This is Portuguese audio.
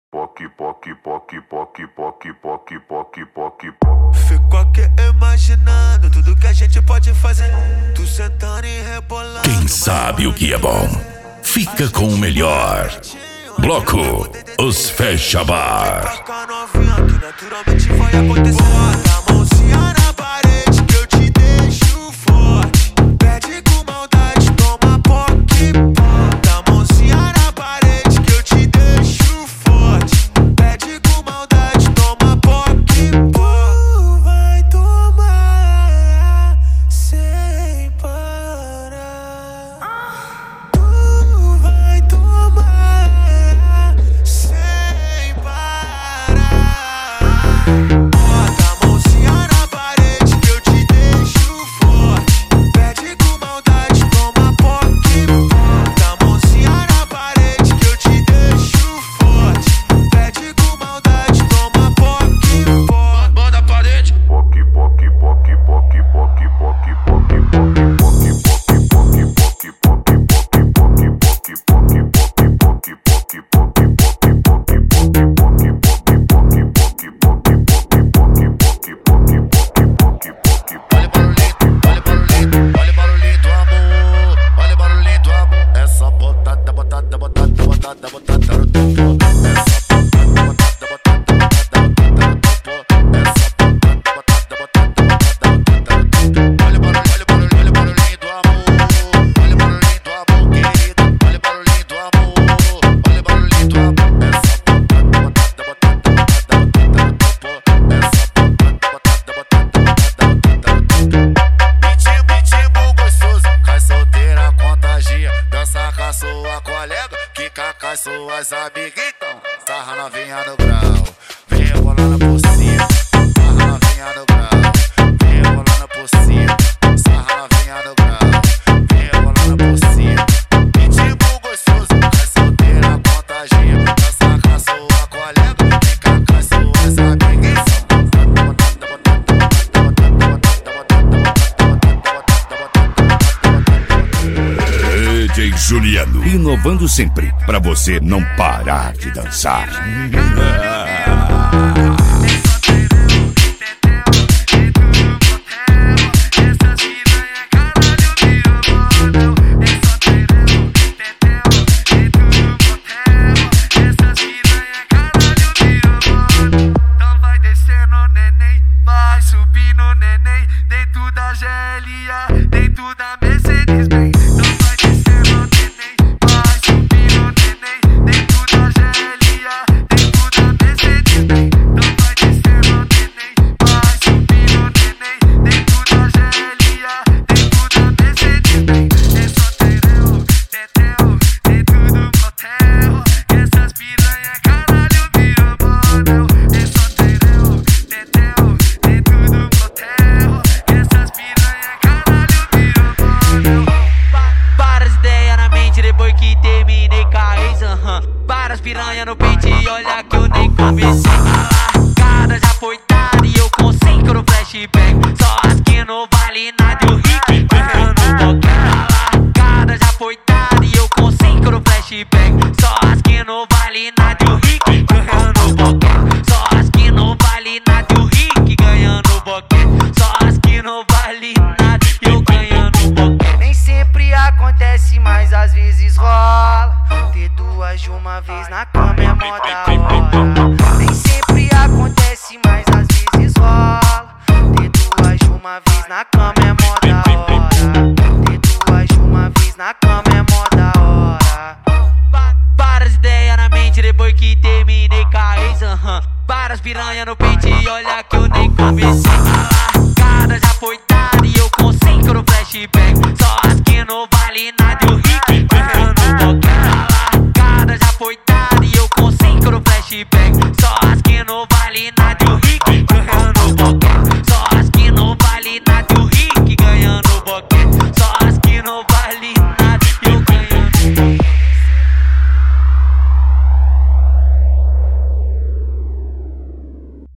Fico aqui imaginando tudo que a gente pode fazer. Tu sentando e rebolando. Quem sabe o que é bom, fica com o melhor. Bloco Os Fecha Bar. Que naturalmente vai acontecer. Bota a mãozinha na parede que eu te deixo forte. Pede com maldade, toma poque. Bota a mãozinha na parede que eu te deixo forte. Pede com maldade, toma poque. Tu vai tomar sem parar. Tu vai tomar sem parar. Bota a mãozinha na parede que eu te deixo forte. Pede com maldade, toma poque. Bota a mãozinha na parede que eu te deixo forte. Pede com maldade, toma poque. Bota a parede. Olha barulhinho do amor, olha barulhinho do amor. É só botada, botada, botada, botada, botada no topo. É só botada, botada, botada, botada no topo. É só botada, botada, botada, botada no topo. Olha barulhinho do amor, olha barulhinho do amor, querida. Olha barulhinho do amor, olha barulhinho do amor. É só botada, botada, botada, botada no topo. É só botada, botada, botada, botada no topo. Pitbull gostoso, cai solteira, contagia. Dança com a sua colega, quica com as suas amigas. Então, sarra novinha no grau, vem rebolando por cima. Sarra novinha no grau, vem rebolando por cima. Sarra novinha no grau, vem rebolando por cima. Pitbull gostoso, cai solteira, contagia. Dança com a sua colega, quica com as suas amigas. DJ Juliano, inovando sempre, pra você não parar de dançar. Então vai descendo, neném, vai subindo, neném, dentro da GLA, dentro da Mercedes Benz. Então vai descendo, neném, vai subindo, neném, dentro da GLA, dentro da Mercedes Benz. Então vai descendo, neném, vai subindo, neném, dentro da GLA, dentro da Mercedes Benz. É só tereu, teteu, dentro do motel, que essas piranha caralho viram model. É só tereu, teteu, dentro do motel, que essas piranha caralho viram model. Várias ideias na mente depois que terminei com a ex, várias piranha no peito e olha que eu nem comecei. A largada já foi dada e eu com 5 no flashback. Só as que não vale nada e o Rick ganhando boquete. A largada já foi dada e eu com 5 no flashback. Só as que não vale nada e o Rick ganhando boquete. Só as que não vale nada e o Rick ganhando boquete. Só as que não vale nada e eu ganhando boquete. Nem sempre acontece, mas às vezes rola. Ter duas de uma vez na cama é mó da hora. Nem sempre acontece, mas às vezes rola. Ter duas de uma vez na cama é mó da hora. Ter duas de uma vez na cama é mó da hora. Várias ideias na mente depois que terminei com a ex, várias piranha no peito e olha que eu nem comecei. A largada já foi dada e eu com 5 no flashback. Só as que não vale nada e o Rick